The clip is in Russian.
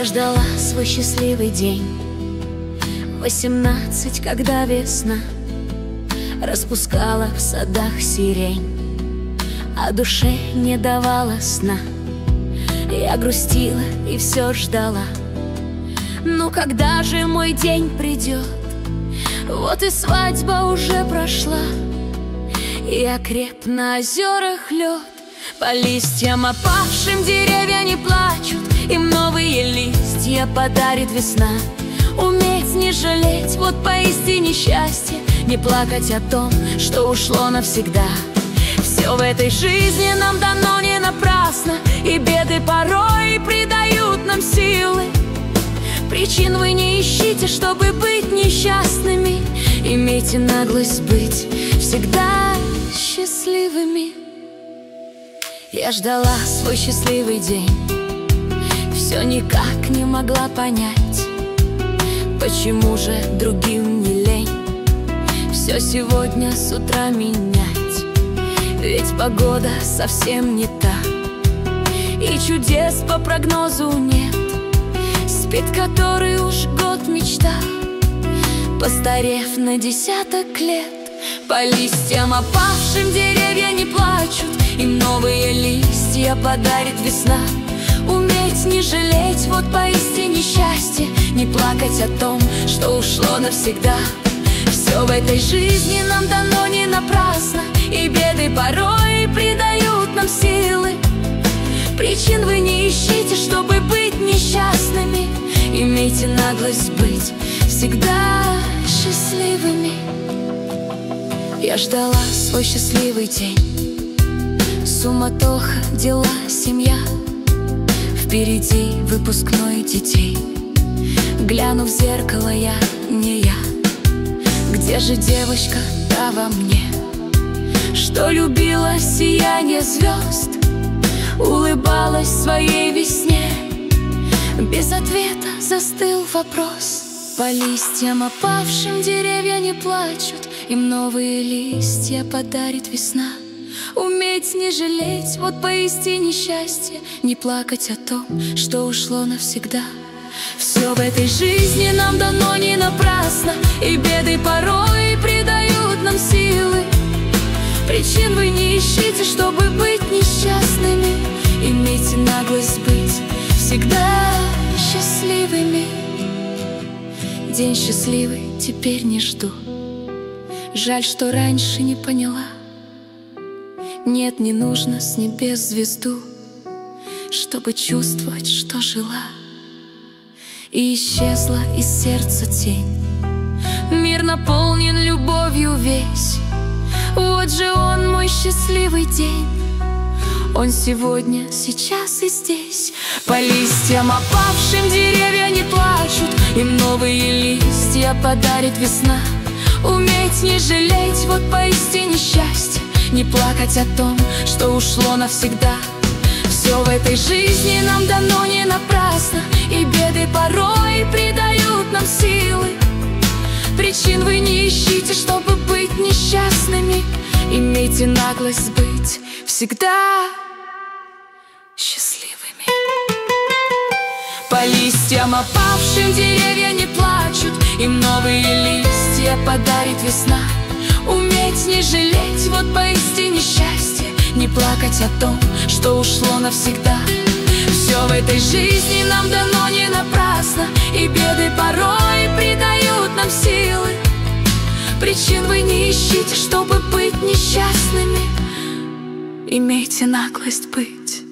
ждала свой счастливый день. 18, когда весна распускала в садах сирень, а душе не давала сна. Я грустила и все ждала. Ну когда же мой день придет? Вот и свадьба уже прошла, и окреп на озерах лед. По листьям опавшим деревья не плачут, им новые листья подарит весна. Уметь не жалеть, вот поистине счастье, не плакать о том, что ушло навсегда. Все в этой жизни нам дано не напрасно, и беды порой придают нам силы. Причин вы не ищите, чтобы быть несчастными. Имейте наглость быть всегда счастливыми. Я ждала свой счастливый день, все никак не могла понять, почему же другим не лень все сегодня с утра менять. Ведь погода совсем не та, и чудес по прогнозу нет. Спит который уж год мечта, постарев на десяток лет. По листьям опавшим деревья не плачут, им новые листья подарит весна. Уметь не жалеть, вот поистине счастье, не плакать о том, что ушло навсегда. Все в этой жизни нам дано не напрасно, и беды порой придают нам силы. Причин вы не ищите, чтобы быть несчастными. Имейте наглость быть всегда счастливыми. Я ждала свой счастливый день. Суматоха, дела, семья, впереди выпускной детей. Гляну в зеркало, я не я. Где же девочка та во мне, что любила сияние звезд, улыбалась своей весне? Без ответа застыл вопрос. По листьям опавшим деревья не плачут, им новые листья подарит весна. Уметь не жалеть, вот поистине счастье, не плакать о том, что ушло навсегда. Все в этой жизни нам дано не напрасно, и беды порой придают нам силы. Причин вы не ищите, чтобы быть несчастными. Имейте наглость быть всегда счастливыми. День счастливый теперь не жду. Жаль, что раньше не поняла. Нет, не нужно с небес звезду, чтобы чувствовать, что жила. И исчезла из сердца тень. Мир наполнен любовью весь. Вот же он, мой счастливый день. Он сегодня, сейчас и здесь. По листьям опавшим деревья не плачут, им новые листья подарит весна. Уметь не жалеть, вот поистине счастье, не плакать о том, что ушло навсегда. Все в этой жизни нам дано не напрасно, и беды порой придают нам силы. Причин вы не ищите, чтобы быть несчастными. Имейте наглость быть всегда счастливыми. По листьям опавшим деревья не плачут, им новые листья подарит весна. Уметь не жалеть, вот поистине счастье, не плакать о том, что ушло навсегда. Все в этой жизни нам дано не напрасно, и беды порой придают нам силы. Причин вы не ищите, чтобы быть несчастными. Имейте наглость быть